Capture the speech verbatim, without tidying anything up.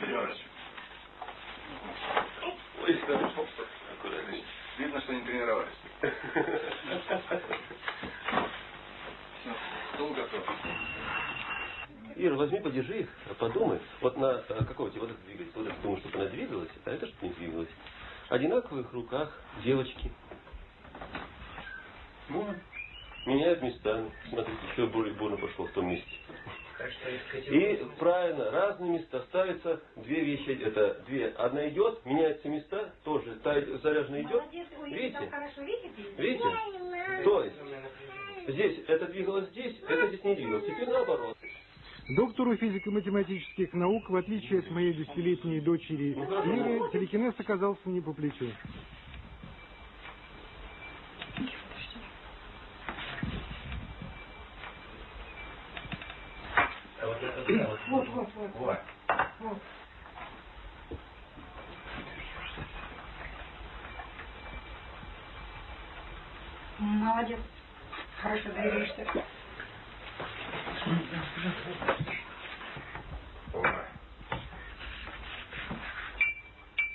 Иванович. Ой, хорошо. Аккуратней. Видно, что не тренировались. Все, стол готов. Ира, возьми, подержи их, подумай. Вот на какого тебе вот это двигается? Вот это думаю, чтобы она двигалась, а это чтобы не двигалась. Одинаковых руках девочки. Ну, меняют местами. Смотрите, еще более больно пошел в том месте. И правильно, разные места ставятся две вещи. Это две. Одна идет, меняются места, тоже. Та заряженная идет. Видите? Видите? То есть, здесь это двигалось здесь, это здесь не двигалось. Теперь наоборот. Доктору физико-математических наук, в отличие от моей десятилетней дочери Ире, телекинез оказался не по плечу. Вот, вот, вот. Вот. Вот. Молодец. Хорошо двигаешься.